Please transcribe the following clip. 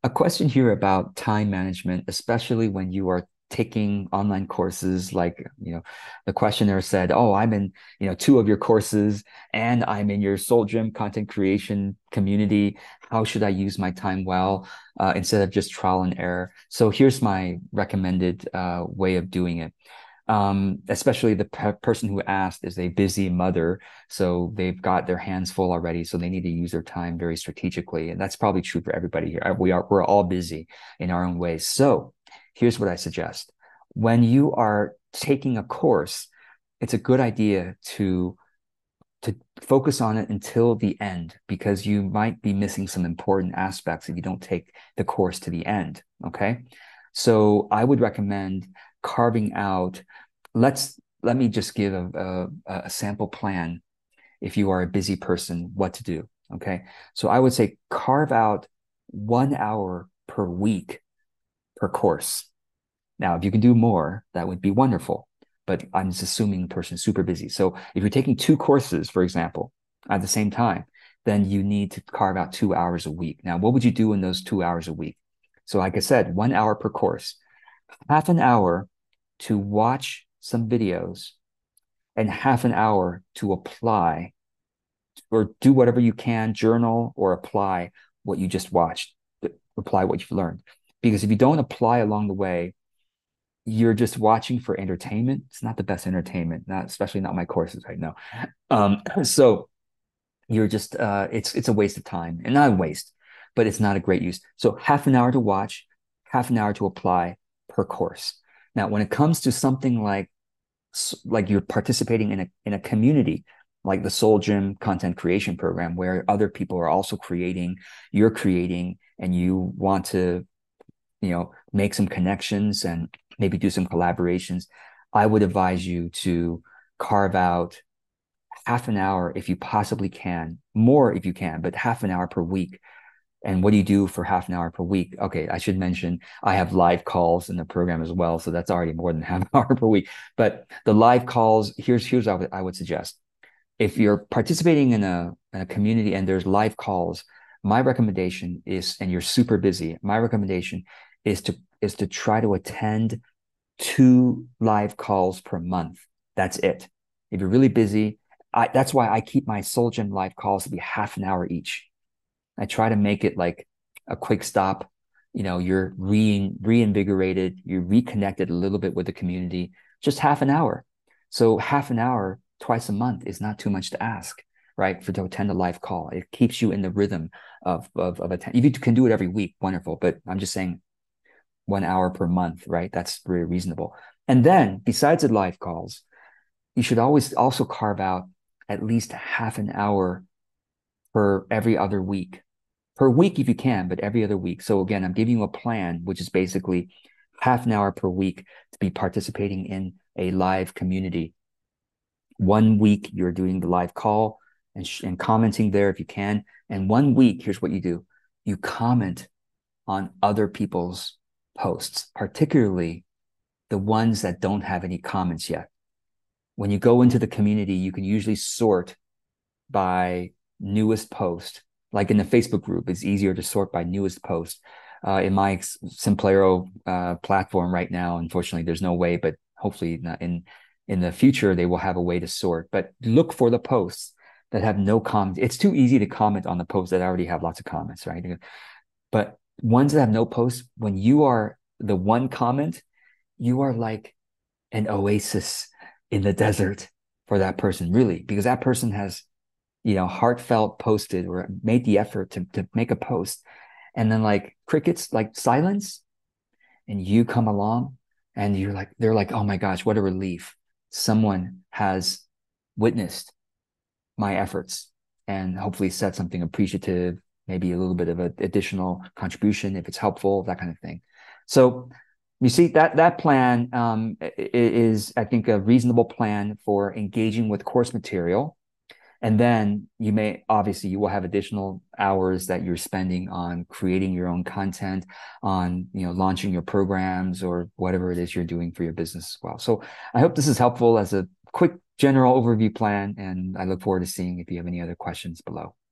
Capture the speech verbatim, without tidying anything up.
A question here about time management, especially when you are taking online courses. Like, you know, the questioner said, "Oh, I'm in, you know, two of your courses and I'm in your Soul Gym content creation community. How should I use my time well, uh, instead of just trial and error?" So here's my recommended uh, way of doing it. Um, especially the pe person who asked is a busy mother, so they've got their hands full already, so they need to use their time very strategically, and that's probably true for everybody here. We are we're all busy in our own ways. So here's what I suggest: when you are taking a course, it's a good idea to to focus on it until the end, because you might be missing some important aspects if you don't take the course to the end. Okay, so I would recommend carving out, let's let me just give a, a, a sample plan if you are a busy person, what to do. Okay, so I would say carve out one hour per week per course. Now, if you can do more, that would be wonderful. But I'm just assuming the person's super busy. So if you're taking two courses, for example, at the same time, then you need to carve out two hours a week. Now, what would you do in those two hours a week? So like I said, one hour per course, half an hour to watch some videos, and half an hour to apply or do whatever you can, journal or apply what you just watched, apply what you've learned. Because if you don't apply along the way, you're just watching for entertainment. It's not the best entertainment, not especially not my courses right now. Um, so you're just uh, it's it's a waste of time, and not a waste, but it's not a great use. So half an hour to watch, half an hour to apply per course. Now, when it comes to something like like you're participating in a in a community like the Soul Gym content creation program, where other people are also creating, you're creating, and you want to, you know, make some connections and maybe do some collaborations, I would advise you to carve out half an hour if you possibly can, more if you can, but half an hour per week. And what do you do for half an hour per week? Okay, I should mention I have live calls in the program as well, so that's already more than half an hour per week. But the live calls, here's here's what I would, I would suggest. If you're participating in a, in a community and there's live calls, my recommendation is, and you're super busy, my recommendation is to is to try to attend two live calls per month. That's it. If you're really busy, I, that's why I keep my Soul Gym live calls to be half an hour each. I try to make it like a quick stop. You know, you're re reinvigorated, you're reconnected a little bit with the community, just half an hour. So half an hour twice a month is not too much to ask, right? For to attend a live call. It keeps you in the rhythm of of, of attend. If you can do it every week, wonderful. But I'm just saying one hour per month, right? That's very reasonable. And then besides the live calls, you should always also carve out at least half an hour per every other week. Per week if you can, but every other week. So again, I'm giving you a plan, which is basically half an hour per week to be participating in a live community. One week you're doing the live call and, and commenting there if you can. And one week, here's what you do. You comment on other people's posts, particularly the ones that don't have any comments yet. When you go into the community, you can usually sort by newest post. Like in the Facebook group, it's easier to sort by newest post. Uh, in my Simplero uh, platform right now, unfortunately, there's no way, but hopefully in in the future, they will have a way to sort. But look for the posts that have no comments. It's too easy to comment on the posts that already have lots of comments, right? But ones that have no posts, when you are the one comment, you are like an oasis in the desert for that person, really, because that person has, you know, heartfelt posted or made the effort to, to make a post. And then like crickets, like silence, and you come along and you're like, they're like, oh my gosh, what a relief. Someone has witnessed my efforts and hopefully said something appreciative, maybe a little bit of an additional contribution if it's helpful, that kind of thing. So you see that that plan um, is, I think, a reasonable plan for engaging with course material. And then you may, obviously, you will have additional hours that you're spending on creating your own content, on, you know, launching your programs or whatever it is you're doing for your business as well. So I hope this is helpful as a quick general overview plan, and I look forward to seeing if you have any other questions below.